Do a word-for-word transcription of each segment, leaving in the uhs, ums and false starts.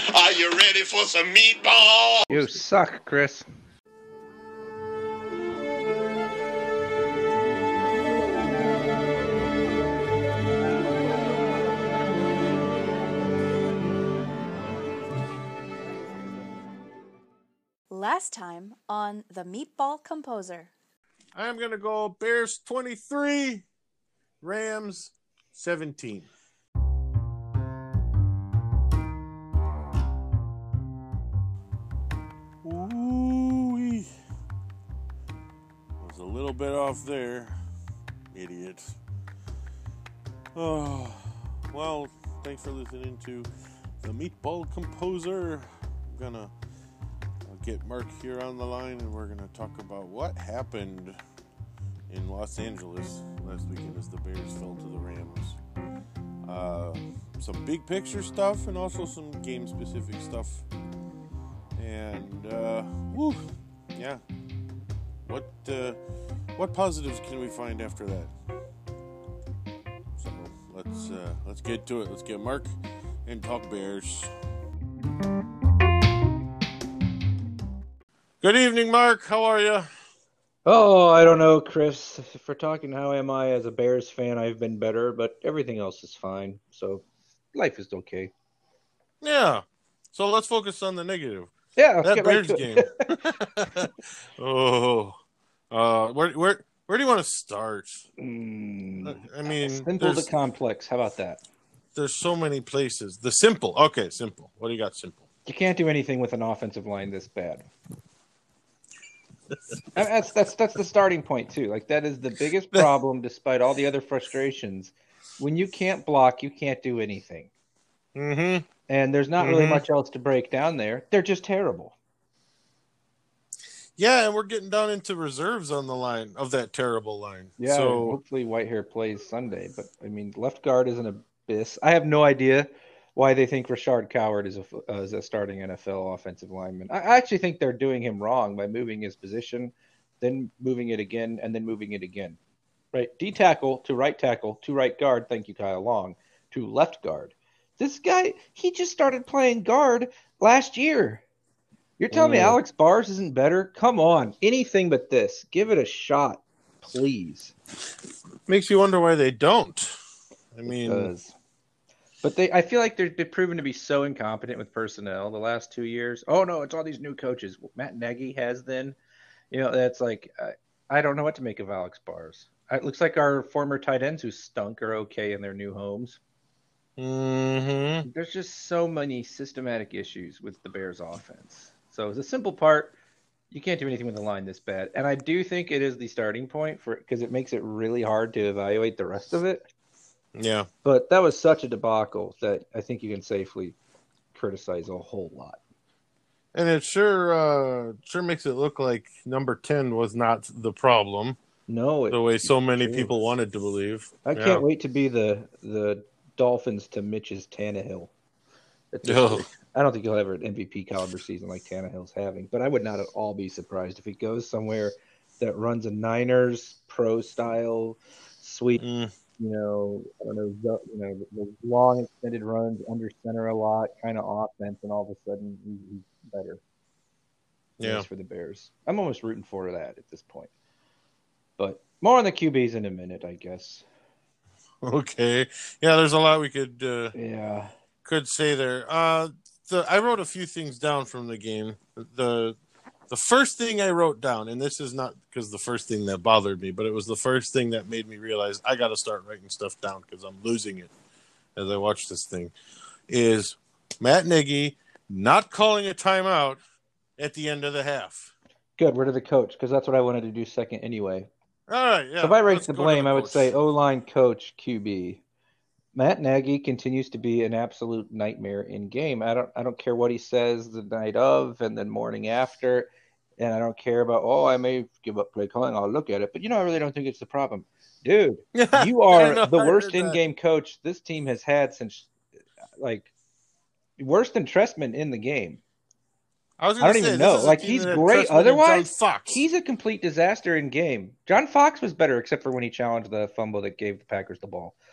Are you ready for some meatballs? You suck, Chris. Last time on The Meatball Composer. I'm going to go Bears twenty-three, Rams seventeen. Ooh, was a little bit off there, idiots. Oh, well, thanks for listening to The Meatball Composer. I'm going to get Mark here on the line, and we're going to talk about what happened in Los Angeles last weekend as the Bears fell to the Rams. Uh, some big picture stuff and also some game specific stuff. And uh, woo, yeah. What uh, what positives can we find after that? So let's uh, let's get to it. Let's get Mark and talk Bears. Good evening, Mark. How are you? Oh, I don't know, Chris. If we're talking how am I as a Bears fan, I've been better, but everything else is fine. So life is okay. Yeah. So let's focus on the negative. Yeah, let's that get Bears right game. oh, uh, where where where do you want to start? Mm, I mean, simple to complex. How about that? There's so many places. The simple. Okay, simple. What do you got? Simple. You can't do anything with an offensive line this bad. And that's that's that's the starting point too. Like that is the biggest problem, despite all the other frustrations. When you can't block, you can't do anything. Mm-hmm. And there's not mm-hmm. really much else to break down there. They're just terrible. Yeah, and we're getting down into reserves on the line of that terrible line. Yeah, so hopefully Whitehair plays Sunday. But I mean, left guard is an abyss. I have no idea why they think Rashard Coward is a, uh, is a starting N F L offensive lineman. I, I actually think they're doing him wrong by moving his position, then moving it again, and then moving it again. Right, D tackle to right tackle to right guard. Thank you, Kyle Long. To left guard. This guy, he just started playing guard last year. You're telling mm. me Alex Bars isn't better? Come on, anything but this. Give it a shot, please. Makes you wonder why they don't. I mean. It does. But they, I feel like they've been proven to be so incompetent with personnel the last two years. Oh, no, it's all these new coaches. Matt Nagy has then. You know, that's like, uh, I don't know what to make of Alex Bars. It looks like our former tight ends who stunk are okay in their new homes. Mm-hmm. There's just so many systematic issues with the Bears offense. So the simple part, you can't do anything with the line this bad. And I do think it is the starting point for because it makes it really hard to evaluate the rest of it. Yeah. But that was such a debacle that I think you can safely criticize a whole lot. And it sure uh, sure makes it look like number ten was not the problem. No. It, the way so many it people was. wanted to believe. I yeah. can't wait to be the the Dolphins to Mitch's Tannehill. Oh. I don't think he'll have an M V P caliber season like Tannehill's having, but I would not at all be surprised if he goes somewhere that runs a Niners pro style sweep. Mm. You know, I don't know, you know, the long extended runs under center a lot, kind of offense, and all of a sudden he's better. Yeah, Yes, for the Bears. I'm almost rooting for that at this point. But more on the Q Bs in a minute, I guess. Okay. Yeah, there's a lot we could uh, yeah could say there. Uh, the I wrote a few things down from the game. The the first thing I wrote down, and this is not because the first thing that bothered me, but it was the first thing that made me realize I got to start writing stuff down because I'm losing it as I watch this thing, is Matt Nagy not calling a timeout at the end of the half. Good. Rid of the coach, because that's what I wanted to do second anyway. All right, yeah. So if I rate Let's the go to blame, the I would coach. say O-line coach Q B. Matt Nagy continues to be an absolute nightmare in game. I don't I don't care what he says the night of and then morning after, and I don't care about, oh, I may give up play calling. I'll look at it. But, you know, I really don't think it's the problem. Dude, you are know, the I worst heard that. in-game coach this team has had since, like, worse than Trestman in the game. I was I gonna don't say, even this know. is a Like, team he's that had great. Trestman and John Otherwise, Fox. he's a complete disaster in game. John Fox was better, except for when he challenged the fumble that gave the Packers the ball.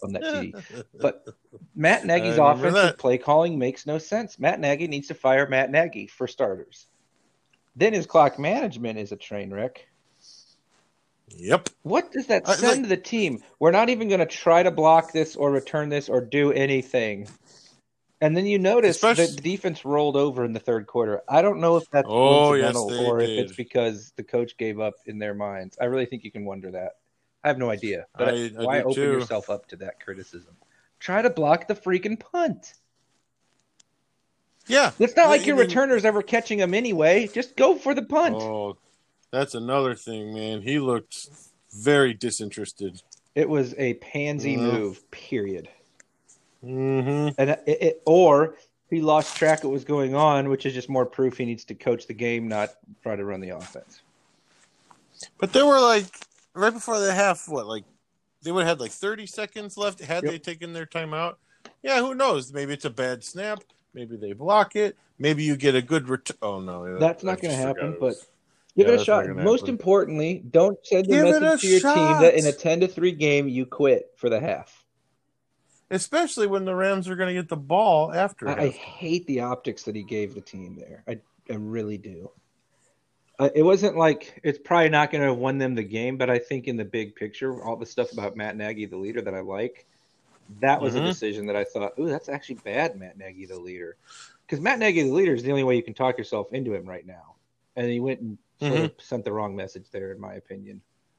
on that T. But Matt Nagy's I remember offensive that. play calling makes no sense. Matt Nagy needs to fire Matt Nagy for starters. Then his clock management is a train wreck. Yep. What does that I- send like- the team? We're not even going to try to block this or return this or do anything. And then you notice Especially- that the defense rolled over in the third quarter. I don't know if that's Oh, yes, coincidental they or if did. it's because the coach gave up in their minds. I really think you can wonder that. I have no idea. But I- I why do open too. yourself up to that criticism? Try to block the freaking punt. Yeah. It's not like I your mean- returner's ever catching them anyway. Just go for the punt. Oh, that's another thing, man. He looked very disinterested. It was a pansy Yeah. move, period. Mm-hmm. And it, it, or he lost track of what was going on, which is just more proof he needs to coach the game, not try to run the offense. But there were like right before the half, what like they would have had like thirty seconds left had Yep. they taken their timeout. Yeah, who knows? Maybe it's a bad snap. Maybe they block it. Maybe you get a good return. Oh no, That's I not going to just forgot happen, it but was- give Yeah, it a that's not shot. gonna Most happen. importantly, don't send the Give it message a to your shot. team that in a ten to three game you quit for the half. especially when the Rams are going to get the ball after. I, I half. hate the optics that he gave the team there. I, I really do. Uh, it wasn't like it's probably not going to have won them the game, but I think in the big picture, all the stuff about Matt Nagy, the leader that I like, that was Mhm. a decision that I thought, ooh, that's actually bad, Matt Nagy, the leader. Because Matt Nagy, the leader, is the only way you can talk yourself into him right now. And he went and sort Mhm. of sent the wrong message there, in my opinion.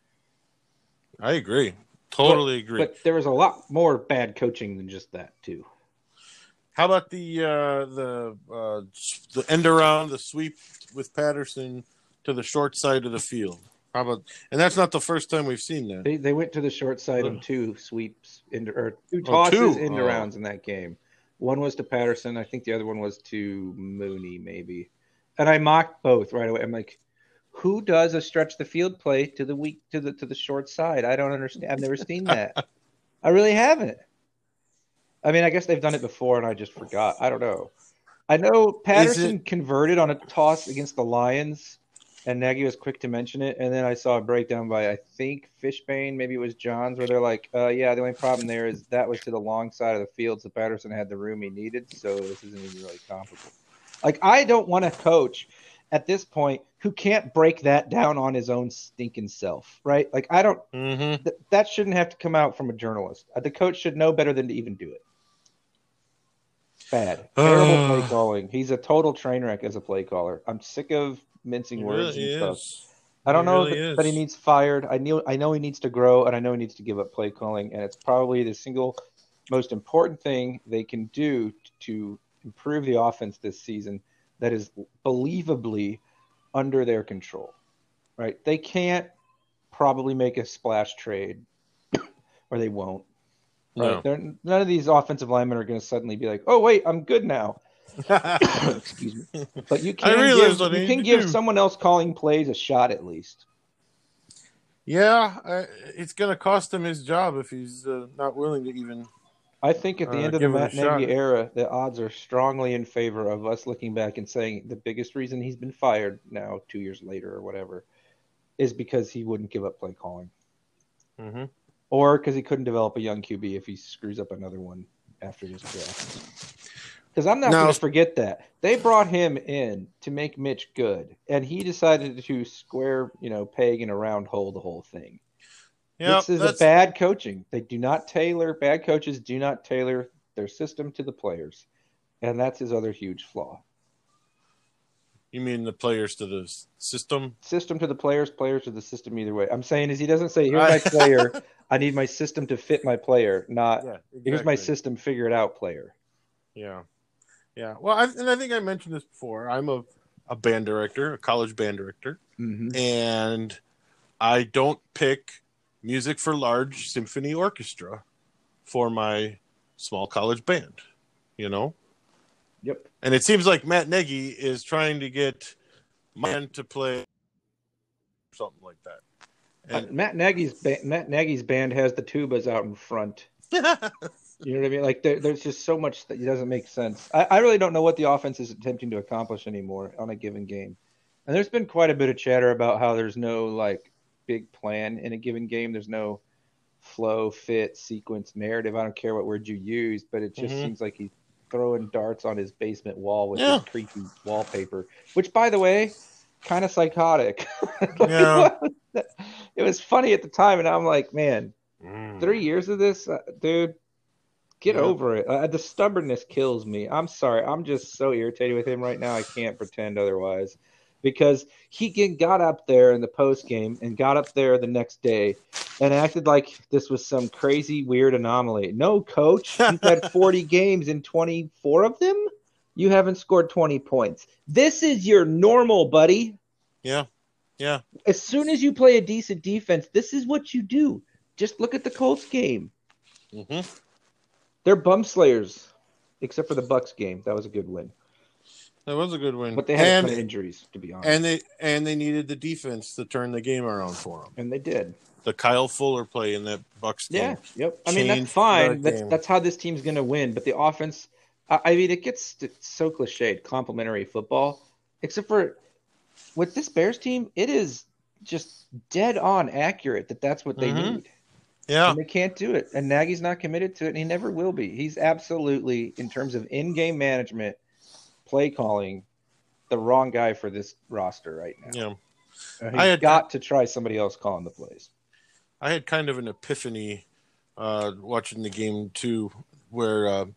I agree. Totally agree. But there was a lot more bad coaching than just that, too. How about the uh, the uh, the end around, the sweep with Patterson to the short side of the field? How about? And that's not the first time we've seen that. They they went to the short side on Ugh. two sweeps, into, or two Oh, tosses two? into Oh. rounds in that game. One was to Patterson. I think the other one was to Mooney, maybe. And I mocked both right away. I'm like, who does a stretch the field play to the weak to the to the short side? I don't understand. I've never seen that. I really haven't. I mean, I guess they've done it before, and I just forgot. I don't know. I know Patterson converted on a toss against the Lions, and Nagy was quick to mention it. And then I saw a breakdown by, I think, Fishbane, maybe it was Johns, where they're like, uh, yeah, the only problem there is that was to the long side of the field, so Patterson had the room he needed, so this isn't even really comparable. Like, I don't want to coach at this point who can't break that down on his own stinking self, right? Like, I don't Mm-hmm. th- – that shouldn't have to come out from a journalist. Uh, The coach should know better than to even do it. Bad. Terrible play calling. He's a total train wreck as a play caller. I'm sick of mincing He words really and stuff. is. I don't He know really that, that he is. needs fired. I knew I know he needs to grow, and I know he needs to give up play calling. And it's probably the single most important thing they can do to improve the offense this season that is believably under their control. Right? They can't probably make a splash trade, or they won't. Right? No. They're, none of these offensive linemen are going to suddenly be like, "Oh wait, I'm good now." Excuse me. But you can realized give, what I you need can to give do. someone else calling plays a shot at least. Yeah, I, it's going to cost him his job if he's uh, not willing to even. I think at the Uh, end of the give it a Matt Nagy shot. era, the odds are strongly in favor of us looking back and saying the biggest reason he's been fired now, two years later or whatever, is because he wouldn't give up play calling, Mm-hmm. or because he couldn't develop a young Q B if he screws up another one after this draft. Because I'm not Now- going to forget that they brought him in to make Mitch good, and he decided to square, you know, peg in a round hole the whole thing. Yeah, This is a that's bad coaching. They do not tailor, bad coaches do not tailor their system to the players. And that's his other huge flaw. you mean the players to the s- system? System to the players, players to the system either way. I'm saying is he doesn't say, here's I- my player. I need my system to fit my player, not Yeah, here's my exactly. system, figure it out player. Yeah, yeah. Well, I, and I think I mentioned this before. I'm a a band director, a college band director, Mm-hmm. and I don't pick music for large symphony orchestra for my small college band. You know. Yep. And it seems like Matt Nagy is trying to get man to play something like that. Uh, Matt Nagy's ba- Matt Nagy's band has the tubas out in front. You know what I mean? Like there, there's just so much that doesn't make sense. I, I really don't know what the offense is attempting to accomplish anymore on a given game. And there's been quite a bit of chatter about how there's no like big plan in a given game. There's no flow, fit, sequence, narrative. I don't care what word you use, but it just Mhm. seems like he's throwing darts on his basement wall with Yeah. his creepy wallpaper, which, by the way, kind of psychotic. Like, Yeah. what was that? It was funny at the time, and I'm like, man, Mm. three years of this, uh, dude, get Yeah. over it. Uh, the stubbornness kills me. I'm sorry. I'm just so irritated with him right now. I can't pretend otherwise. Because he get, got up there in the post game and got up there the next day and acted like this was some crazy, weird anomaly. No, coach, you've had forty games and twenty-four of them, you haven't scored twenty points. This is your normal, buddy. Yeah. Yeah. As soon as you play a decent defense, this is what you do. Just look at the Colts game. Mm-hmm. They're bum slayers, except for the Bucks game. That was a good win. That was a good win. But they had and, a ton of injuries, to be honest. And they and they needed the defense to turn the game around for them. And they did. The Kyle Fuller play in that Bucks game. Yeah, yep. I mean, that's changed fine. that That's game. that's how this team's going to win. But the offense, I, I mean, it gets so cliched, complimentary football. Except for with this Bears team, it is just dead on accurate that that's what they Mhm. need. Yeah. And they can't do it. And Nagy's not committed to it, and he never will be. He's absolutely, in terms of in-game management, play calling, the wrong guy for this roster right now. Yeah. Uh, he's I had- got to try somebody else calling the plays. I had kind of an epiphany uh, watching the game too, where uh,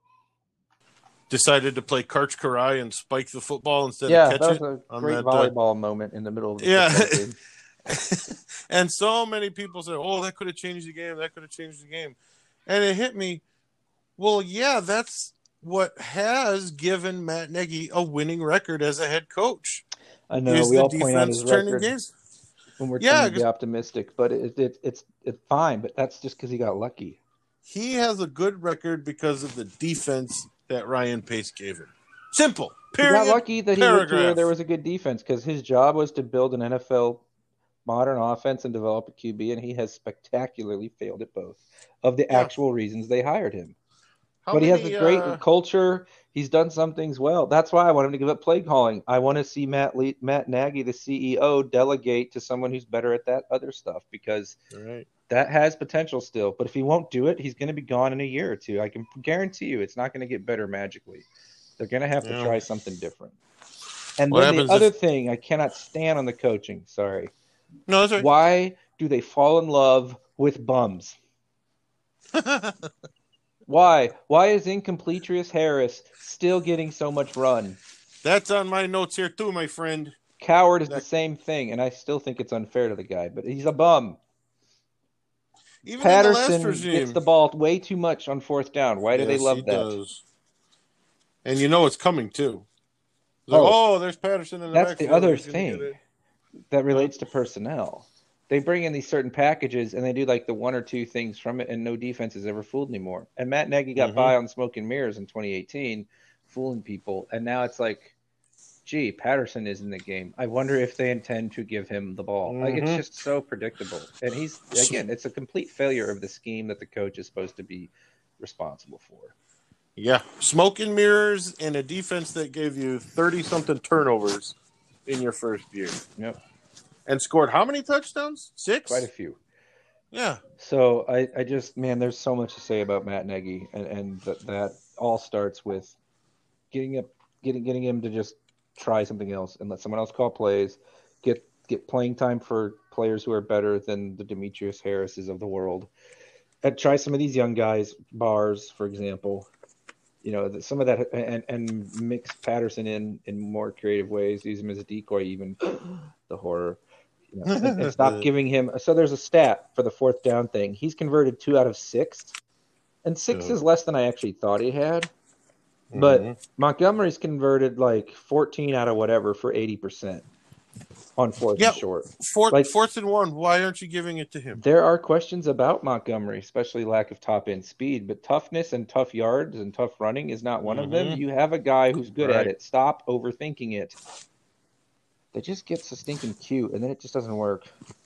decided to play Karch Karai and spike the football instead Yeah, of that catch was it. a on great that, uh, volleyball moment in the middle of the Yeah. football game. And so many people said, "Oh, that could have changed the game. That could have changed the game." And it hit me. Well, yeah, that's what has given Matt Nagy a winning record as a head coach. I know is we the all point out defense his turning record games. when we're Yeah, trying to be 'cause- optimistic, but it, it, it's it's fine. But that's just because he got lucky. He has a good record because of the defense that Ryan Pace gave him. Simple. Period. He got lucky that he went to where paragraph. there was a good defense because his job was to build an N F L modern offense and develop a Q B, and he has spectacularly failed at both of the Yeah. actual reasons they hired him. How But he has many, a great uh, culture. He's done some things well. That's why I want him to give up play calling. I want to see Matt Le- Matt Nagy, the C E O, delegate to someone who's better at that other stuff because All right. that has potential still. But if he won't do it, he's going to be gone in a year or two. I can guarantee you it's not going to get better magically. They're going to have to Yeah. try something different. And What then the happens other if- thing I cannot stand on the coaching, sorry. No, that's right. Why do they fall in love with bums? Why? Why is Incompletrius Harris still getting so much run? That's on my notes here too, my friend. Coward is the That- same thing, and I still think it's unfair to the guy, but he's a bum. Even in the last Patterson regime, gets the ball way too much on fourth down. Why do they Yes, love he that? does. And you know it's coming too. It's Oh. like, oh, there's Patterson in the That's the backfield. other He's gonna get thing it. that relates to personnel. They bring in these certain packages and they do like the one or two things from it, and no defense is ever fooled anymore. And Matt Nagy got Mhm. by on smoke and mirrors in twenty eighteen, fooling people, and now it's like, gee, Patterson is in the game. I wonder if they intend to give him the ball. Like it's Mhm. just so predictable, and he's again, it's a complete failure of the scheme that the coach is supposed to be responsible for. Yeah, smoke and mirrors and a defense that gave you thirty something turnovers in your first year, Yep, and scored how many touchdowns? Six. quite a few. Yeah. So I, I just, man, there's so much to say about Matt Nagy, and, and that, that all starts with getting up, getting getting him to just try something else and let someone else call plays, get get playing time for players who are better than the Demetrius Harrises of the world, and try some of these young guys, Bars, for example. You know, some of that, and and mix Patterson in in more creative ways. Use him as a decoy, even the horror. You know, and, and stop giving him. So there's a stat for the fourth down thing. He's converted two out of six, and six Yeah. is less than I actually thought he had. But Mhm. Montgomery's converted like fourteen out of whatever for eighty percent on fourth Yeah. and short. fourth, like- fourth and one. Why aren't you giving it to him? There are questions about Montgomery, especially lack of top end speed, but toughness and tough yards and tough running is not one of them. Mhm. You have a guy who's good at Right. it. Stop overthinking it. They just get so stinking cute, and then it just doesn't work.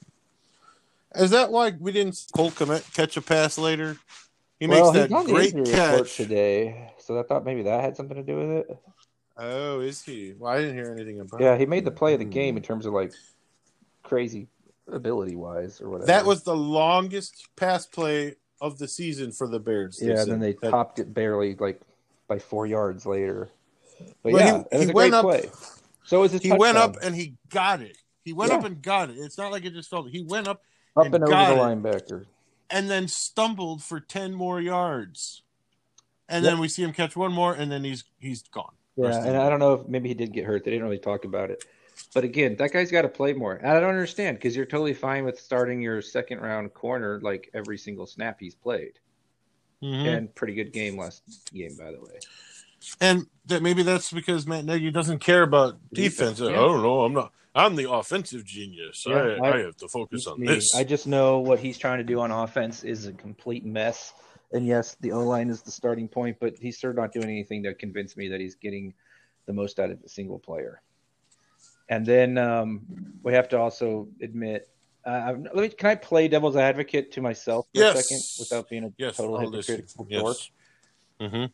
Is that why we didn't see Cole Kmet catch a pass later? He well, makes he's that on the great injury report catch. today, so I thought maybe that had something to do with it. Oh, is he? Well, I didn't hear anything about Yeah, it. he made the play of the Hmm. game in terms of like crazy ability wise or whatever. That was the longest pass play of the season for the Bears. yeah. said. Then they That- topped it barely, like by four yards later. But Well, yeah, he- it was he a went great up- play. So was his He went touchdown. up and he got it. He went Yeah. up and got it. It's not like it just fell. He went up, up and and over got the it. linebacker. and then stumbled for ten more yards. And Yep. then we see him catch one more, and then he's he's gone. Yeah, Rest of and the I way. don't know if maybe he did get hurt. They didn't really talk about it. But again, that guy's got to play more. And I don't understand because you're totally fine with starting your second round corner like every single snap he's played. Mhm. And pretty good game last game, by the way. And that maybe that's because Matt Nagy doesn't care about defense. Yeah. I don't know. I'm not. I'm the offensive genius. Yeah, I, I- I have to focus on Me, this. I just know what he's trying to do on offense is a complete mess. And yes, the O-line is the starting point, but he's sure not doing anything to convince me that he's getting the most out of a single player. And then um, we have to also admit, uh, let me. Can I play devil's advocate to myself for Yes. a second without being a yes, total I'll listen. hypocritical dork? Yes. Mm-hmm.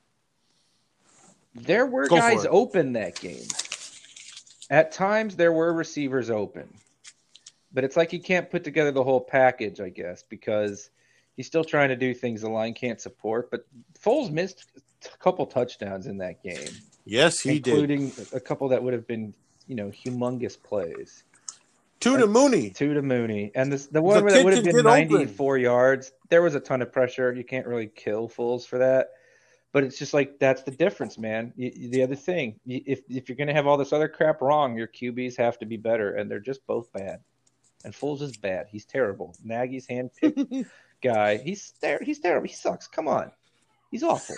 There were Go for guys it. open that game. At times, there were receivers open. But it's like he can't put together the whole package, I guess, because he's still trying to do things the line can't support. But Foles missed a couple touchdowns in that game, Yes, he did. including a couple that would have been, you know, humongous plays. Two to Mooney. Two to Mooney. And this, the one The that kid would have could been get open. ninety-four yards, there was a ton of pressure. You can't really kill Foles for that. But it's just like that's the difference, man. You, the other thing, you, if if you're going to have all this other crap wrong, your Q Bs have to be better, and they're just both bad. And Foles is bad. He's terrible. Nagy's handpicked guy. He's ter- he's terrible. He sucks. Come on, he's awful.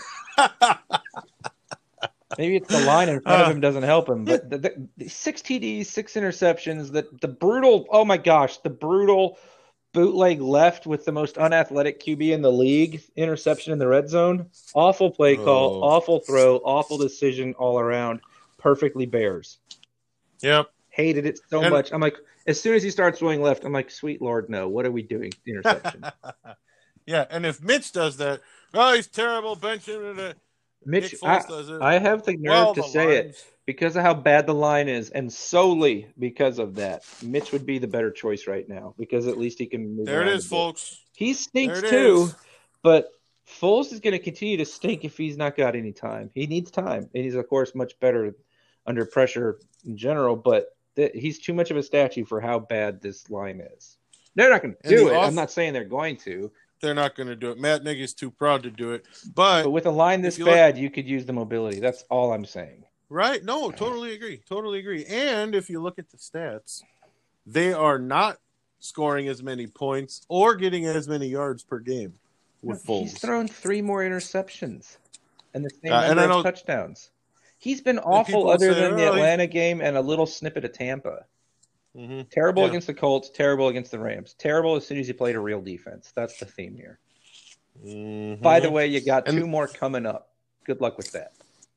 Maybe it's the line in front of him doesn't help him, but the, the, the six T Ds, six interceptions, the the brutal. Oh my gosh, the brutal bootleg left with the most unathletic Q B in the league, interception in the red zone. Awful play call, Oh. awful throw, awful decision all around. Perfectly Bears. Yep. Hated it so And- much. I'm like, as soon as he starts going left, I'm like, sweet Lord, no. What are we doing? Interception. Yeah, and if Mitch does that, oh, he's terrible. Bench him. uh, Mitch, Nick I, Foles does it. I have the nerve Well, to the say it. lines- Because of how bad the line is, and solely because of that, Mitch would be the better choice right now. Because at least he can move There it around is, a bit. folks. He stinks There it too, is. but Foles is going to continue to stink if he's not got any time. He needs time, and he's of course much better under pressure in general. But th- he's too much of a statue for how bad this line is. They're not going to And do the it. off- I'm not saying they're going to, They're not going to do it. Matt Nagy's too proud to do it. But but with a line this If you look- bad, you could use the mobility. That's all I'm saying. Right? No, totally agree. Totally agree. And if you look at the stats, they are not scoring as many points or getting as many yards per game with Foles. He's thrown three more interceptions and the same Uh, and number I of know- touchdowns. He's been awful people other say, than the "Oh, he's-" Atlanta game and a little snippet of Tampa. Mm-hmm. Terrible Yeah. against the Colts, terrible against the Rams. Terrible as soon as he played a real defense. That's the theme here. Mm-hmm. By the way, you got And- two more coming up. Good luck with that.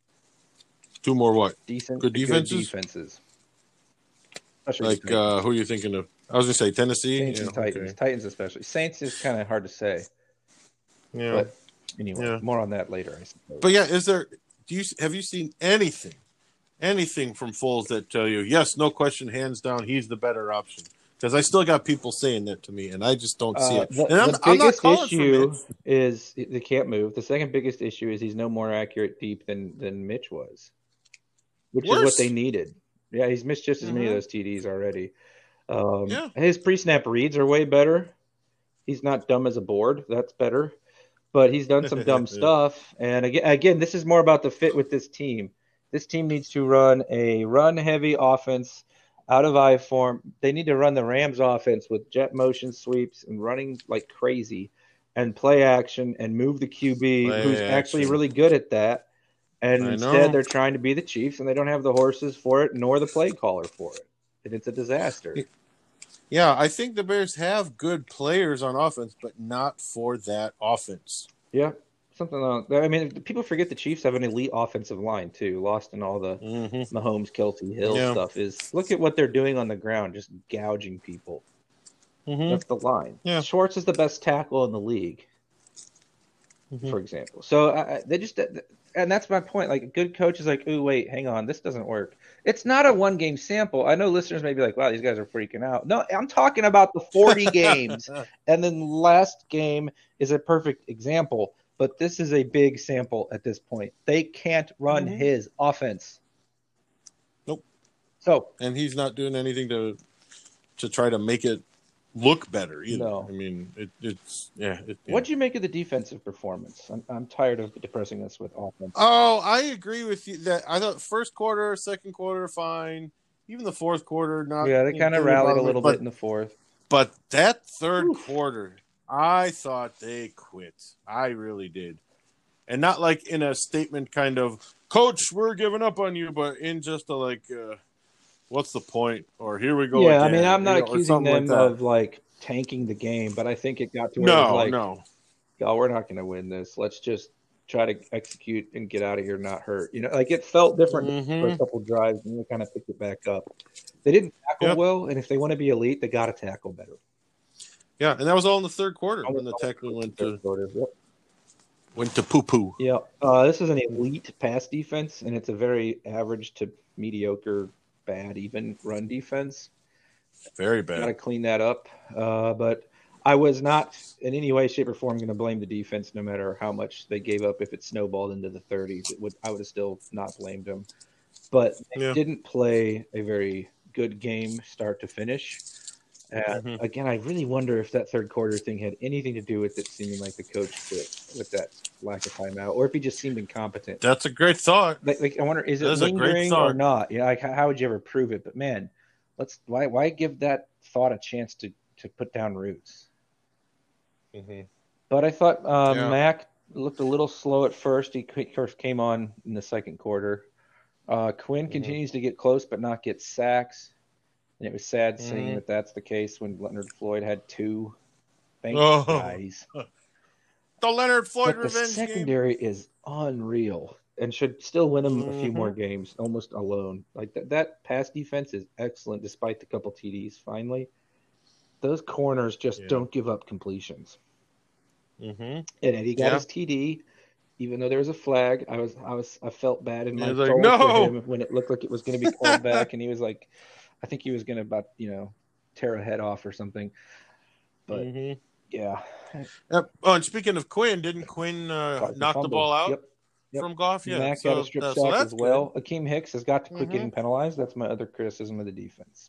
two more what? Decent, Good defenses? defenses. Especially Like, the uh, who are you thinking of? I was going to say Tennessee. Saints Yeah, and Titans. okay. Titans especially. Saints is kind of hard to say. Yeah. But anyway, Yeah. more on that later, I suppose. But yeah, is there? Do you have you seen anything, anything from Foles that tell you yes, no question, hands down, he's the better option? Because I still got people saying that to me, and I just don't see Uh, it. the, and I'm, the I'm not biggest calling for issue Mitch. is they can't move. The second biggest issue is he's no more accurate deep than than Mitch was, which is Worse. what they needed. Yeah, he's missed just as many of Mhm. those T Ds already. Um, Yeah. His pre-snap reads are way better. He's not dumb as a board. That's better. But he's done some dumb stuff. And again, again, this is more about the fit with this team. This team needs to run a run-heavy offense out of I form. They need to run the Rams offense with jet motion sweeps and running like crazy and play action and move the Q B, Play who's actually action. really good at that. And I instead, know. they're trying to be the Chiefs, and they don't have the horses for it, nor the play caller for it. And it's a disaster. Yeah, I think the Bears have good players on offense, but not for that offense. Yeah, something like that. I mean, people forget the Chiefs have an elite offensive line, too, lost in all the Mm-hmm. Mahomes, Kelsey, Hill Yeah. stuff. Is look at what they're doing on the ground, just gouging people. Mm-hmm. That's the line. Yeah. Schwartz is the best tackle in the league, Mhm. for example. So I, I- they just and that's my point. Like a good coach is like, ooh, wait, hang on, this doesn't work. It's not a one game sample. I know listeners may be like, wow, these guys are freaking out. No, I'm talking about the forty games, and then last game is a perfect example. But this is a big sample at this point. They can't run mm-hmm. his offense. Nope. So, and he's not doing anything to to try to make it look better either. No. I mean, it, it's yeah. It, yeah. What'd you make of the defensive performance? I'm I'm tired of depressing us with offense. Oh, I agree with you that I thought first quarter, second quarter, fine. Even the fourth quarter, not. Yeah, they kind of rallied a little but, bit in the fourth. But that third Oof. quarter, I thought they quit. I really did. And not like in a statement kind of, Coach, we're giving up on you, but in just a like, uh, what's the point? Or here we go Yeah, again. I mean, I'm not you know, accusing them like of like tanking the game, but I think it got to where no, it was like, no. y'all, we're not going to win this. Let's just try to execute and get out of here, not hurt. You know, like it felt different mm-hmm. for a couple drives, and they kind of picked it back up. They didn't tackle yep. well, and if they want to be elite, they got to tackle better. Yeah, and that was all in the third quarter when the tackling went to quarter, yep. went to poo poo. Yeah, uh, this is an elite pass defense, and it's a very average to mediocre, bad even run defense. Very bad. Got to clean that up. Uh, but I was not in any way, shape, or form going to blame the defense, no matter how much they gave up. If it snowballed into the thirties, it would I would have still not blamed them. But they yeah. didn't play a very good game, start to finish. And mm-hmm. again, I really wonder if that third quarter thing had anything to do with it seeming like the coach quit with that lack of timeout, or if he just seemed incompetent. That's a great thought. Like, like I wonder, is it That's lingering or not? Yeah, like how would you ever prove it? But man, let's why why give that thought a chance to to put down roots? Mm-hmm. But I thought um, yeah. Mac looked a little slow at first. He first came on in the second quarter. Uh, Quinn mm-hmm. continues to get close, but not get sacks. And it was sad mm-hmm. seeing that that's the case when Leonard Floyd had two. Thank oh. you, guys. The Leonard Floyd but revenge the secondary game. is unreal and should still win them mm-hmm. a few more games, almost alone. Like that, that pass defense is excellent, despite the couple T Ds. Finally, those corners just yeah. don't give up completions. Mm-hmm. And Eddie got yeah. his T D, even though there was a flag. I was, I was, I felt bad in my like, soul no! for him when it looked like it was going to be called back, and he was like, I think he was going to about, you know, tear a head off or something. But mm-hmm. yeah. Yep. Oh, and speaking of Quinn, didn't Quinn uh, knock the ball out yep. Yep. from Goff? Yeah. Mac so, got a strip uh, sack so as well. good. Akeem Hicks has got to quit mm-hmm. getting penalized. That's my other criticism of the defense.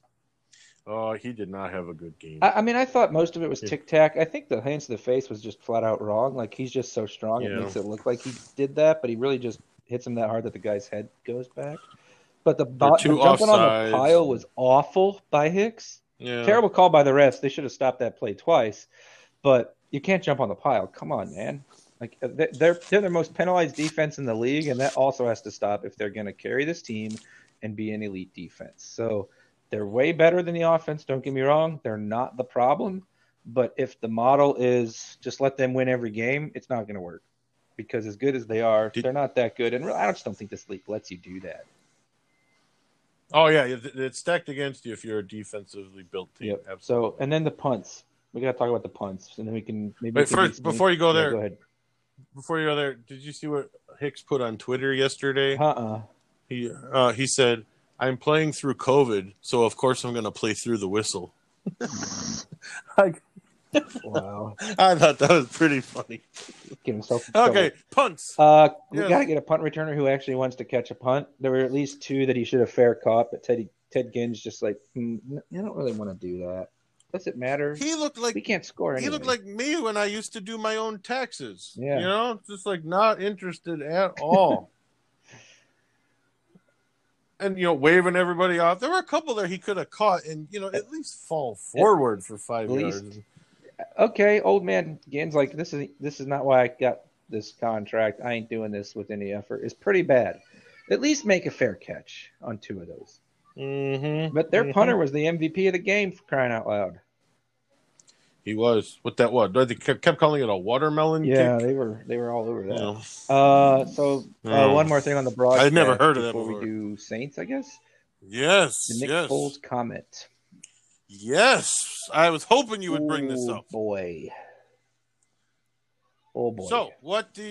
Oh, he did not have a good game. I, I mean, I thought most of it was yeah. tic-tac. I think the hands to the face was just flat out wrong. Like, he's just so strong, yeah. it makes it look like he did that, but he really just hits him that hard that the guy's head goes back. But the, bo- the jumping offsides. on the pile was awful by Hicks. Yeah. Terrible call by the refs. They should have stopped that play twice. But you can't jump on the pile. Come on, man. Like they're they're the most penalized defense in the league, and that also has to stop if they're going to carry this team and be an elite defense. So they're way better than the offense. Don't get me wrong. They're not the problem. But if the model is just let them win every game, it's not going to work. Because as good as they are, Did, they're not that good. And really, I just don't think this league lets you do that. Oh, yeah. It's stacked against you if you're a defensively built team. Yep. Absolutely. So, and then the punts. We got to talk about the punts, and then we can maybe. Wait, we can first, before you go yeah, there, go ahead. Before you go there, did you see what Hicks put on Twitter yesterday? Uh-uh. He uh, he said, "I'm playing through COVID, so of course I'm going to play through the whistle." Like, wow! I thought that was pretty funny. Get himself okay, punts. Uh, we yes. got to get a punt returner who actually wants to catch a punt. There were at least two that he should have fair caught, but Teddy Ted Ginn's just like, hmm, I don't really want to do that. Does it matter? He looked like we can't score. Anyway. He looked like me when I used to do my own taxes. Yeah, you know, just like not interested at all. And you know, waving everybody off. There were a couple there he could have caught, and you know, at least fall forward for five at yards. Least. Okay, old man Ginn's like, this is this is not why I got this contract. I ain't doing this with any effort. It's pretty bad. At least make a fair catch on two of those. Mm-hmm. But their mm-hmm. punter was the M V P of the game, for crying out loud. He was. What that was? They kept calling it a watermelon yeah, kick? they were they were all over that. Yeah. Uh, so uh, yeah. one more thing on the broadcast. I'd never heard of that before before. we do Saints, I guess. Yes. The Nick yes. Foles comment. Yes, I was hoping you would bring this up. Oh boy. Oh boy. So, what do you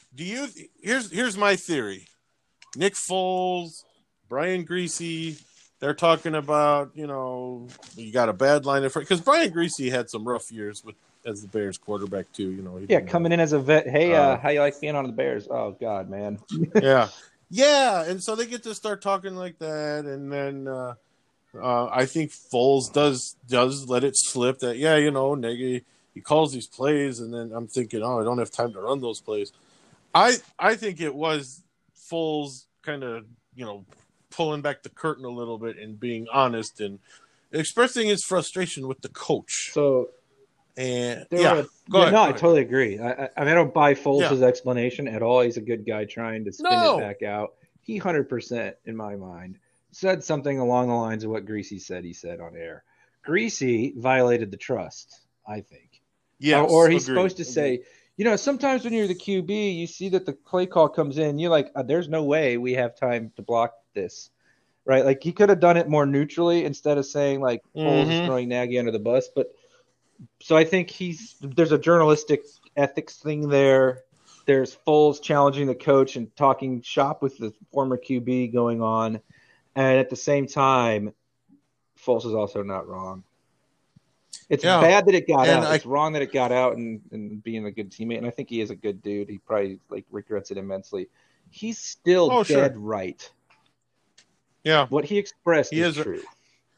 Do you? Here's here's my theory. Nick Foles, Brian Greasy, they're talking about, you know, you got a bad line in front because Brian Greasy had some rough years with as the Bears quarterback too. You know, he Yeah, didn't coming have- in as a vet. Hey, uh, Uh, how you like being on the Bears? Oh God, man. yeah, yeah, and so they get to start talking like that, and then uh, uh, I think Foles does does let it slip that yeah, you know, Nagy he calls these plays, and then I'm thinking, oh, I don't have time to run those plays. I I think it was Foles kind of, you know, pulling back the curtain a little bit and being honest and expressing his frustration with the coach. So And there yeah, were, go yeah, ahead. no, go I ahead. totally agree. I, I, I mean, I don't buy Foles' Yeah. explanation at all. He's a good guy trying to spin No. it back out. He one hundred percent, in my mind, said something along the lines of what Greasy said he said on air. Greasy violated the trust, I think. Yes, or, or he's agreed, supposed to agreed. say, you know, sometimes when you're the Q B, you see that the play call comes in. You're like, uh, there's no way we have time to block this, right? Like he could have done it more neutrally instead of saying like Foles is Mhm. throwing Nagy under the bus. But so I think he's there's a journalistic ethics thing there. There's Foles challenging the coach and talking shop with the former Q B going on, and at the same time, Foles is also not wrong. It's Yeah. bad that it got And out. I- It's wrong that it got out and, and being a good teammate. And I think he is a good dude. He probably like regrets it immensely. He's still Oh, sure. dead right. Yeah. What he expressed He is is- true.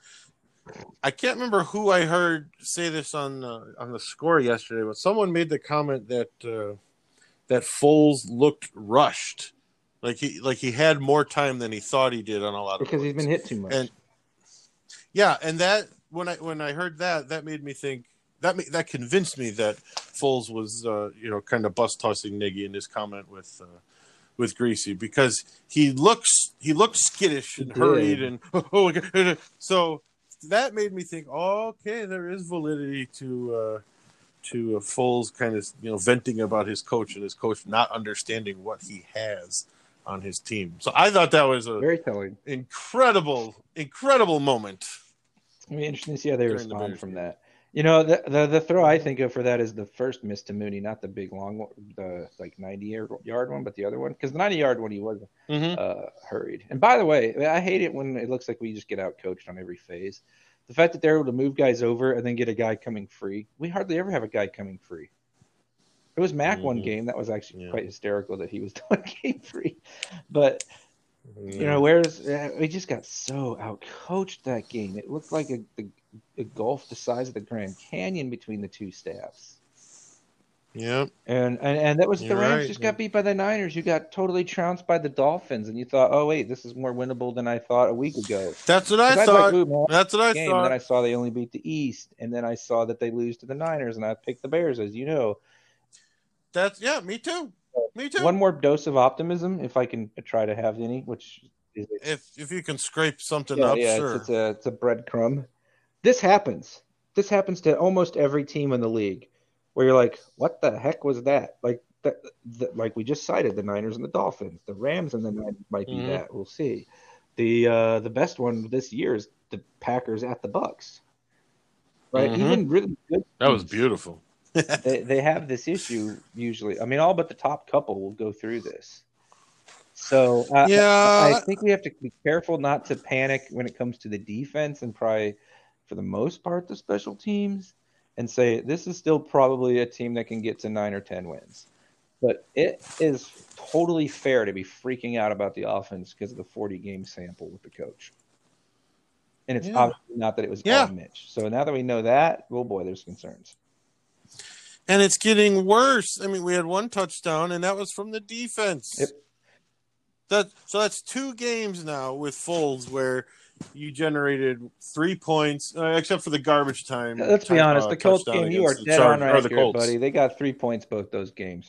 I can't remember who I heard say this on uh, on the score yesterday, but someone made the comment that uh, that Foles looked rushed, like he like he had more time than he thought he did on a lot of Because he's plays. been hit too much. And yeah, and that when I when I heard that, that made me think that ma- that convinced me that Foles was uh, you know kind of bus tossing Nagy in his comment with uh, with Greasy because he looks he looked skittish and He hurried did. and oh, oh okay. So that made me think, oh, okay, there is validity to uh, to uh, Foles kind of you know venting about his coach and his coach not understanding what he has on his team. So I thought that was a Very telling. incredible, incredible moment. It'll be interesting to see how they During the respond Bears from game. that. You know, the, the the throw I think of for that is the first miss to Mooney, not the big long one, the like ninety yard one, but the other one. Because the ninety yard one, he was Mm-hmm. uh, hurried. And by the way, I hate it when it looks like we just get out coached on every phase. The fact that they're able to move guys over and then get a guy coming free. We hardly ever have a guy coming free. It was Mac one Mhm. game that was actually Yeah. quite hysterical that he was doing game free. But Yeah. you know, where's uh, we just got so out coached that game. It looked like a, a, a gulf the size of the Grand Canyon between the two staffs. Yep. And and, and that was the You're Rams right. just got beat by the Niners. You got totally trounced by the Dolphins, and you thought, oh wait, this is more winnable than I thought a week ago. That's what I 'Cause I'd thought. like, ooh, man, That's what I game. thought. Then I saw they only beat the East, and then I saw that they lose to the Niners, and I picked the Bears, as you know. That's yeah. Me too. Me too. One more dose of optimism, if I can try to have any, which is If if you can scrape something yeah, up, yeah, sure. it's, it's a it's a breadcrumb. This happens. This happens to almost every team in the league, where you're like, what the heck was that? Like that, the, like we just cited the Niners and the Dolphins, the Rams and the Niners might be Mhm. that. We'll see. The uh, the best one this year is the Packers at the Bucks. Right, Mhm. even really good. that was teams, beautiful. They they have this issue usually. I mean, all but the top couple will go through this. So uh, Yeah. I, I think we have to be careful not to panic when it comes to the defense and probably, for the most part, the special teams, and say this is still probably a team that can get to nine or ten wins. But it is totally fair to be freaking out about the offense because of the forty game sample with the coach. And it's Yeah. obviously not that it was Yeah. all Mitch. So now that we know that, oh boy, there's concerns. And it's getting worse. I mean, we had one touchdown, and that was from the defense. Yep. That so that's two games now with Foles where you generated three points, uh, except for the garbage time. Let's be time, honest. uh, The Colts touchdown game, you are against the dead Chargers- on or the accurate, Colts. buddy. They got three points both those games.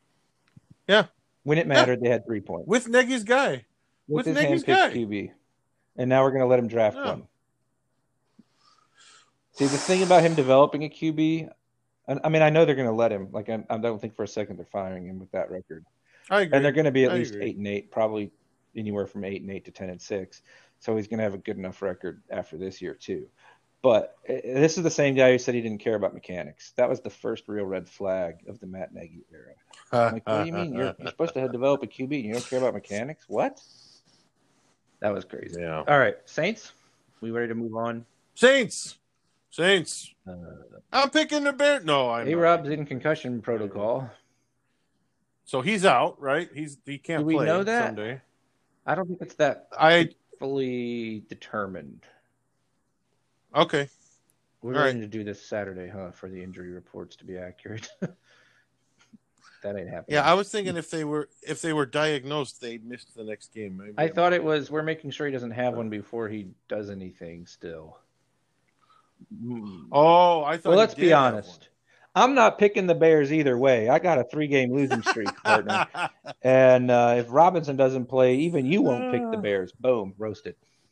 Yeah, When it mattered, they had three points. with Nagy's guy. With, with his Nagy's handpicked guy. Q B. And now we're going to let him draft Yeah. one. See, the thing about him developing a Q B, I I mean, I know they're going to let him. Like, I, I don't think for a second they're firing him with that record. I agree. And they're going to be at I least agree. eight and eight, probably anywhere from eight and eight to ten and six. So he's going to have a good enough record after this year too. But uh, this is the same guy who said he didn't care about mechanics. That was the first real red flag of the Matt Nagy era. I'm like, what do you mean? You're, you're supposed to develop a Q B and you don't care about mechanics? What? That was crazy. Yeah. All right, Saints, we ready to move on? Saints. Saints. Uh, I'm picking the Bears. No, I'm A-Rob's in concussion protocol. So he's out, right? He's He can't Do we play know that? Sunday. I don't think it's that I fully determined. Okay. We're All going right. to do this Saturday, huh, for the injury reports to be accurate. That ain't happening. Yeah, I was thinking if they were if they were diagnosed, they missed the next game. Maybe I thought it was we're making sure he doesn't have one before he does anything still. Oh, I thought. Well, he let's did be have honest. I'm not picking the Bears either way. I got a three-game losing streak, partner. one. And uh, if Robinson doesn't play, even you won't pick the Bears. Boom, roasted.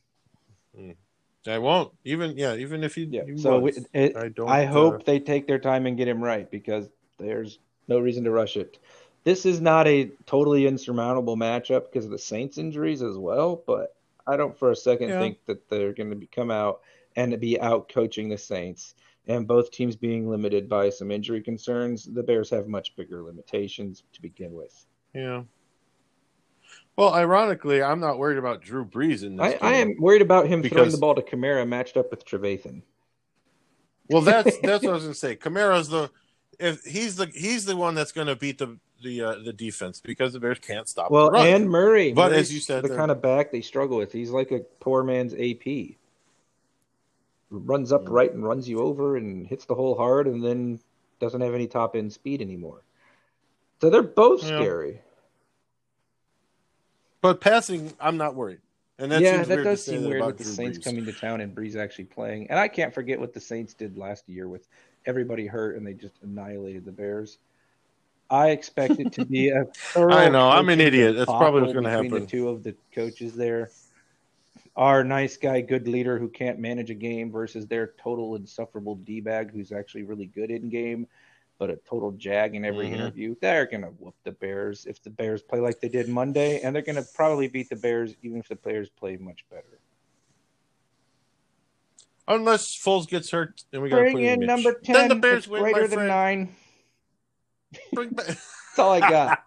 I won't. Even yeah, even if you. Yeah. you So was. it, it, I don't. I hope uh, they take their time and get him right because there's no reason to rush it. This is not a totally insurmountable matchup because of the Saints injuries as well, but I don't for a second Yeah. think that they're going to be come out and be out coaching the Saints. And both teams being limited by some injury concerns, the Bears have much bigger limitations to begin with. Yeah. Well, ironically, I'm not worried about Drew Brees in this I, game. I am worried about him throwing Because- the ball to Kamara matched up with Trevathan. Well, that's that's what I was going to say. Kamara's the if he's the he's the one that's going to beat the the uh, the defense because the Bears can't stop Well, the run. and Murray. But Murray's as you said, the they're- kind of back they struggle with. He's like a poor man's A P. Runs up Mm. right and runs you over and hits the hole hard and then doesn't have any top end speed anymore. So they're both Yeah. scary. But passing, I'm not worried. And that yeah, seems that weird does to say seem that weird about with the Drew Saints Brees. coming to town and Breeze actually playing. And I can't forget what the Saints did last year with everybody hurt and they just annihilated the Bears. I expect it to be a thorough I know, I'm an coaching idiot. That's probably what's debacle gonna between happen. the two of the coaches there. Our nice guy, good leader who can't manage a game versus their total insufferable D-bag who's actually really good in game, but a total jag in every Mhm. interview. They're going to whoop the Bears if the Bears play like they did Monday, and they're going to probably beat the Bears even if the Bears play much better. Unless Foles gets hurt, then we got to Bring put in Mitch. number ten. Then the Bears It's win, greater my than friend. nine. Bring back- That's all I got.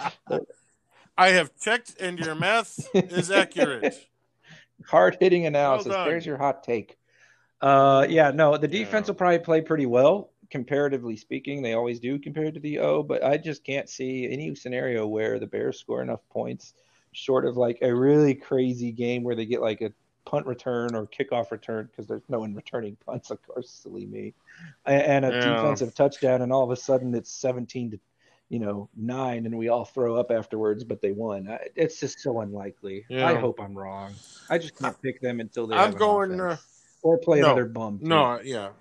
I have checked, and your math is accurate. Hard-hitting analysis. Well done. There's your hot take. Uh, yeah, no, the defense Yeah. will probably play pretty well, comparatively speaking. They always do compared to the O, but I just can't see any scenario where the Bears score enough points short of like a really crazy game where they get like a punt return or kickoff return because there's no one returning punts, of course, silly me, and a Yeah. defensive touchdown, and all of a sudden it's seventeen to you know, nine, and we all throw up afterwards, but they won. I, it's just so unlikely. Yeah. I hope I'm wrong. I just can't pick them until they I'm have an going, offense. uh, or play no, another bum. team. No, yeah.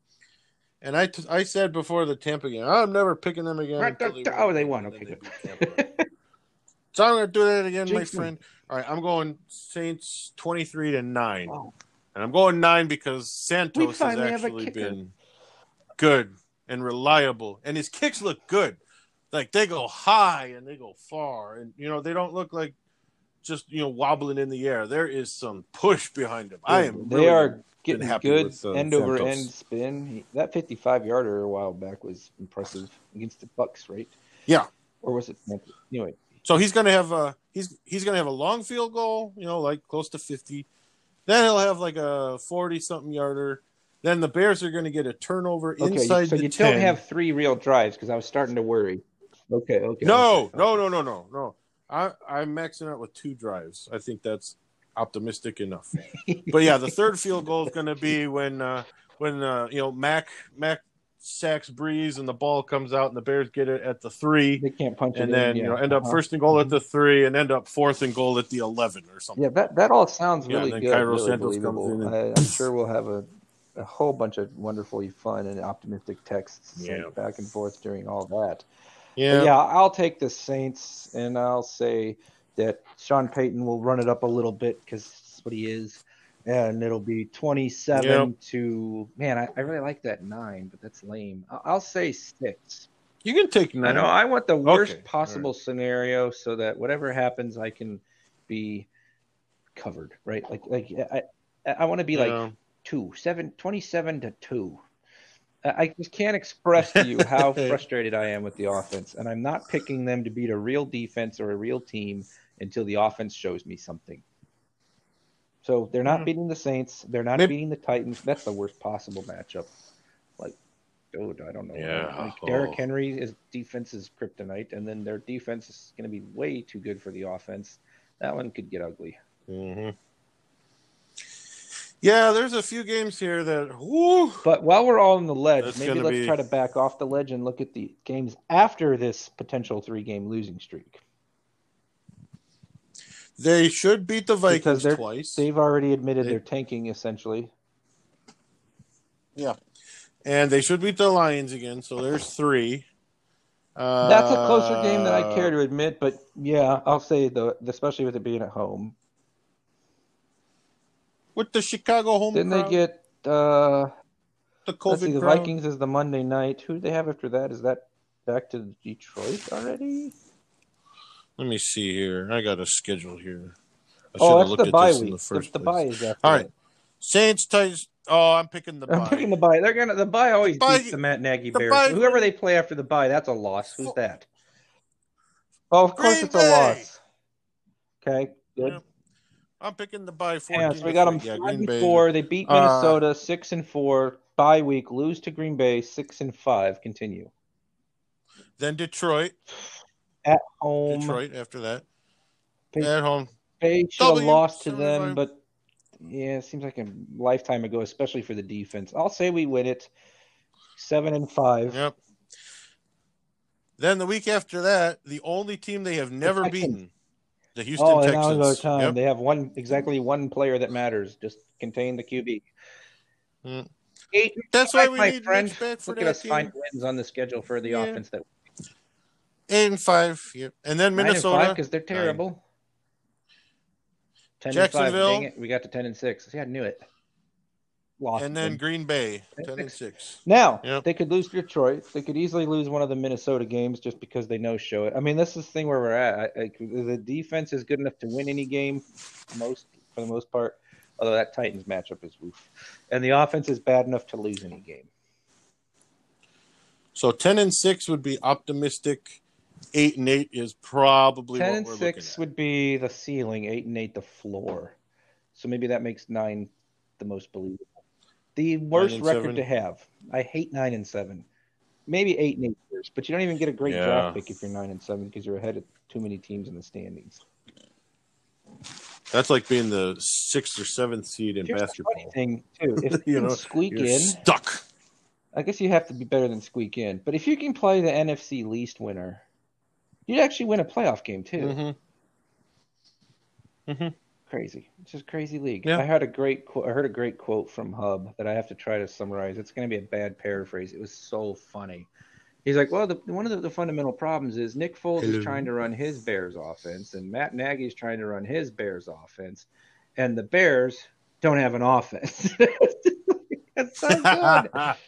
And I, t- I said before the Tampa game, I'm never picking them again. Right, until th- oh, they won. and then Okay, they good. beat Tampa. So I'm going to do that again, my Jinx them. friend. All right, I'm going Saints twenty-three to nine. Oh. And I'm going nine because Santos has finally have a actually kicker. been good and reliable. And his kicks look good. Like, they go high and they go far. And, you know, they don't look like just, you know, wobbling in the air. There is some push behind them. I am They really are getting happy good with, uh, end over Santos. end spin. He, that fifty-five yarder a while back was impressive against the Bucks, right? Yeah. Or was it? Anyway, So he's going to have a he's he's going to have a long field goal, you know, like close to fifty. Then he'll have like a forty something yarder. Then the Bears are going to get a turnover okay. inside So the you ten. don't have three real drives because I was starting to worry. Okay. Okay. no, okay, no, no, no, no, no. I I'm maxing out with two drives. I think that's optimistic enough. But yeah, the third field goal is going to be when uh, when uh, you know Mac Mac sacks Breeze and the ball comes out and the Bears get it at the three. They can't punch it And in, then yeah. you know end up Uh-huh. first and goal at the three, and end up fourth and goal at the eleven or something. Yeah, that, that all sounds Yeah, really and then good, Cairo really Santos comes believable. in and- I, I'm sure we'll have a, a whole bunch of wonderfully fun and optimistic texts sent Yeah. back and forth during all that. Yeah, But yeah, I'll take the Saints, and I'll say that Sean Payton will run it up a little bit because that's what he is. And it'll be twenty-seven Yep. to – man, I, I really like that nine, but that's lame. I'll, I'll say six. you can take I nine. know I want the worst Okay, possible scenario so that whatever happens, I can be covered, right? Like, like I, I want to be Yeah. like two, seven, twenty-seven to two. I just can't express to you how frustrated I am with the offense, and I'm not picking them to beat a real defense or a real team until the offense shows me something. So they're not beating the Saints. They're not Maybe- beating the Titans. That's the worst possible matchup. Like, dude, I don't know. Yeah. Like, Derrick Oh. Henry, his defense is kryptonite, and then their defense is going to be way too good for the offense. That one could get ugly. Mm-hmm. Yeah, there's a few games here that. Whoo, But while we're all on the ledge, That's maybe gonna let's be- try to back off the ledge and look at the games after this potential three-game losing streak. they should beat the Vikings Because they're, twice. they've already admitted They- they're tanking, essentially. Yeah. And they should beat the Lions again, so there's three. Uh, That's a closer game than I care to admit, but yeah, I'll say, the especially with it being at home. With the Chicago home Didn't crowd, they get uh, the let's see, COVID the crowd. Vikings is the Monday night. Who do they have after that? Is that back to Detroit already? Let me see here. I got a schedule here. I Oh, should've that's looked the at bye this in week. the The, first the place. bye is after All right. that. Saints, Titans. Oh, I'm picking the bye. I'm picking the bye. They're gonna the bye always bye- beats the Matt Nagy the Bears. bye- Whoever they play after the bye, that's a loss. Who's that? Oh, of course Green it's a Bay. loss. Okay, good. Yeah. I'm picking the bye. fourteen Yeah, so we to got three. them Yeah, five Green and Bay. four. They beat Uh, Minnesota six and four. Bye week, lose to Green Bay six and five. Continue Then Detroit. at home. Detroit after that. They, At home. they should have W, lost to them, seventy-five. but yeah, it seems like a lifetime ago, especially for the defense. I'll say we win it seven and five. Yep. Then the week after that, the only team they have never Texans. beaten, the Houston Oh, and Texans. now another time. Yep. They have one exactly one player that matters. Just contain the Q B. Mm. Eight, That's why we my need friend. Mitch back for Look at that us find game. wins on the schedule for the Yeah. offense that Eight and five. Yep. And then nine Minnesota. and five because they're terrible. Ten Jacksonville. and five. Dang it, we got to ten and six. See, I knew it. Lost. And then them. Green Bay. Ten Ten and six. six. Now Yep. they could lose to Detroit. They could easily lose one of the Minnesota games just because they no show it. I mean, this is the thing where we're at. I, I, the defense is good enough to win any game, most for the most part. Although that Titans matchup is oof, and the offense is bad enough to lose any game. So ten and six would be optimistic. Eight and eight is probably Ten what and we're six looking at. would be the ceiling. Eight and eight the floor. So maybe that makes nine the most believable. The worst and record seven. to have. I hate nine and seven. Maybe eight and eight years, but you don't even get a great Yeah. draft pick if you're nine and seven because you're ahead of too many teams in the standings. That's like being the sixth or seventh seed in Here's the basketball. funny thing too: if you You can know, squeak You're in, stuck. I guess you have to be better than squeak in. But if you can play the N F C least winner, you'd actually win a playoff game too. Mm-hmm. Mm-hmm. Crazy. It's just a crazy league. Yeah. I heard a great qu- I heard a great quote from Hub that I have to try to summarize. It's going to be a bad paraphrase. It was so funny. He's like, well, the, one of the, the fundamental problems is Nick Foles Hello. is trying to run his Bears offense, and Matt Nagy is trying to run his Bears offense, and the Bears don't have an offense. That's so good.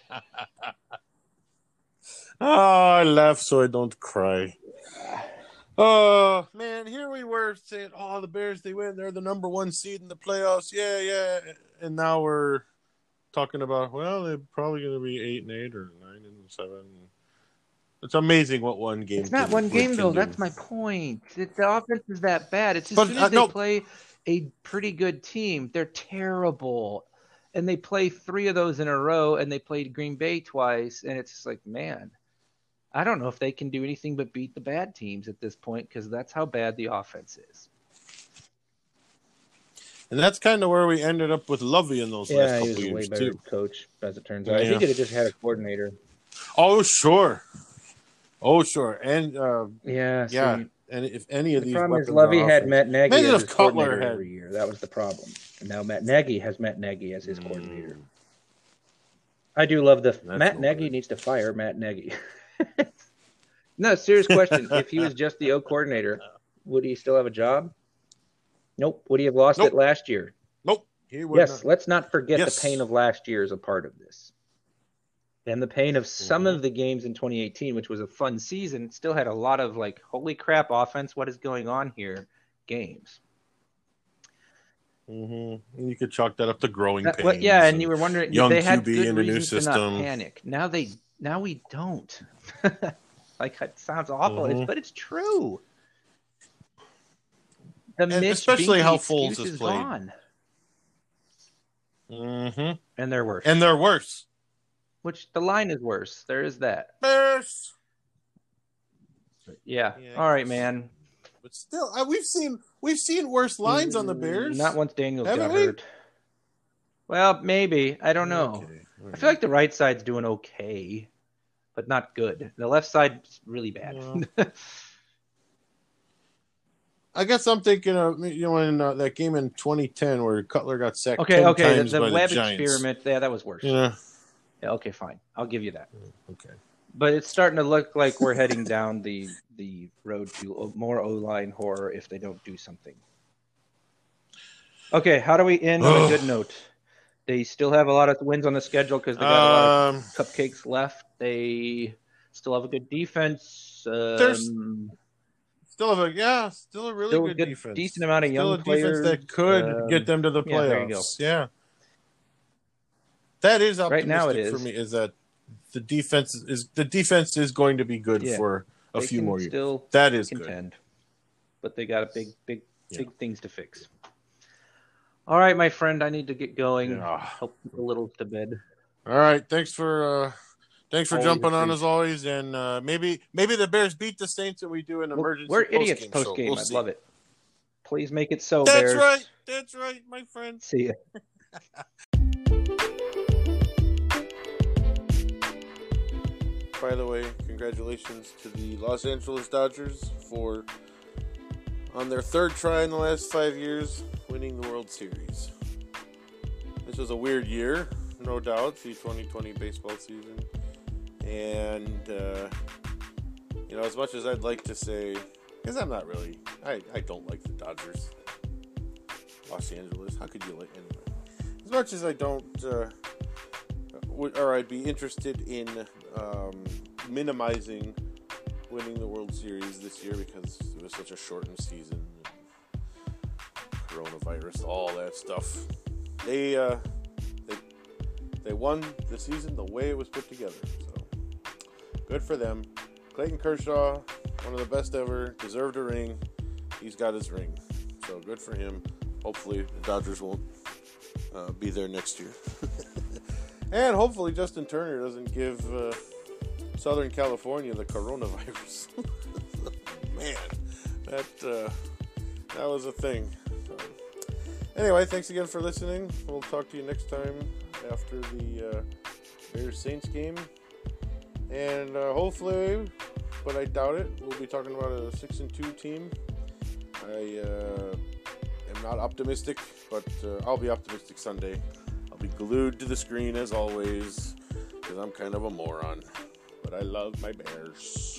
Oh, I laugh so I don't cry. Oh, man, here we were saying, oh, the Bears, they win. They're the number one seed in the playoffs. Yeah, yeah. And now we're talking about, well, they're probably going to be eight and eight or nine and seven. It's amazing what one game It's not can- one game, can though. do. That's my point. It, the offense is that bad. It's as But, soon uh, as they no. play a pretty good team, they're terrible. And they play three of those in a row, and they played Green Bay twice, and it's just like, man, I don't know if they can do anything but beat the bad teams at this point because that's how bad the offense is. And that's kind of where we ended up with Lovey in those last couple of years, too. coach, as it turns out. Yeah. He could have just had a coordinator. Oh, sure. Oh, sure. And, uh, Yeah, yeah, see, and if any of the these problem is weapons Lovey are had offense- Matt Nagy Imagine as if his Cutler coordinator had- every year. That was the problem. And now Matt Nagy has Matt Nagy as his coordinator. I do love the That's Matt no Nagy good. needs to fire Matt Nagy. No, serious question. If he was just the O coordinator, would he still have a job? Nope. Would he have lost Nope. it last year? Nope. He would Yes. not. Let's not forget Yes. the pain of last year is a part of this. And the pain of some Mhm. of the games in twenty eighteen, which was a fun season, still had a lot of like, holy crap, offense, what is going on here? Games. Mm-hmm. And you could chalk that up to growing That- pains. well, yeah, and and you were wondering young they had Q B good in a new reasons to not system. panic. Now they, now we don't. Like it sounds awful, Mhm. it's, but it's true. The And Mitch especially Binky how Foles excuse has is played. gone, Mm-hmm. and they're worse. And they're worse. Which the line is worse. There is that. Bears. Yeah. Yeah, All right, guess. man. But still, uh, we've seen we've seen worse lines on the Bears. Not once Daniels Haven't got we? hurt. Well, maybe. I don't know. Okay. I feel like the right side's doing okay, but not good. The left side's really bad. Yeah. I guess I'm thinking of you know in uh, that game in twenty ten where Cutler got sacked okay, ten okay. The, times the by web the Giants. experiment, yeah, that was worse. Yeah. Yeah, okay, fine. I'll give you that. Okay. But it's starting to look like we're heading down the the road to o- more O-line horror if they don't do something. Okay, how do we end on a Ugh. good note? They still have a lot of wins on the schedule because they got a lot Um, of cupcakes left. They still have a good defense. Um, There's still have a yeah, still a really Still a good, good- defense. decent amount of still young a defense that players. could Um, get them to the yeah, there you go. playoffs. Yeah, that is optimistic Right now it for is. me. Is that the defense is the defense is going to be good Yeah. for a they few can more years. still That is good. contend, but they got a big, big, Yeah. big things to fix. All right, my friend, I need to get going. Yeah. Help a little to bed. All right, thanks for uh, thanks for Always jumping on appreciate- as always, and uh, maybe maybe the Bears beat the Saints and we do an We're, emergency. we're idiots post-game post show. game. We'll I'd see. love it. Please make it so. That's Bears. right. That's right, my friend. See ya. By the way, congratulations to the Los Angeles Dodgers for, on their third try in the last five years, winning the World Series. This was a weird year, no doubt, the twenty twenty baseball season. And, uh, you know, as much as I'd like to say, because I'm not really, I, I don't like the Dodgers. Los Angeles, how could you like, anyway. As much as I don't, uh, would, or I'd be interested in um, minimizing winning the World Series this year because it was such a shortened season, coronavirus, all that stuff. They uh, they they won the season the way it was put together. So good for them. Clayton Kershaw, one of the best ever, deserved a ring. He's got his ring, so good for him. Hopefully the Dodgers won't uh, be there next year. And hopefully Justin Turner doesn't give uh, Southern California the coronavirus. Man, that uh, that was a thing. So, anyway, thanks again for listening. We'll talk to you next time after the uh, Bears Saints game. And uh, hopefully, but I doubt it, we'll be talking about a six and two team. I uh, am not optimistic, but uh, I'll be optimistic Sunday. I'll be glued to the screen as always, because I'm kind of a moron. But I love my Bears.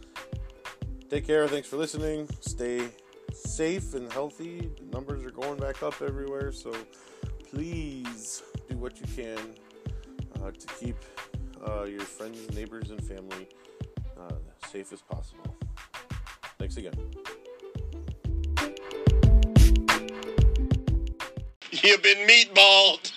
Take care. Thanks for listening. Stay safe and healthy. The numbers are going back up everywhere, so please do what you can uh, to keep uh, your friends, neighbors, and family uh, safe as possible. Thanks again. You've been meatballed.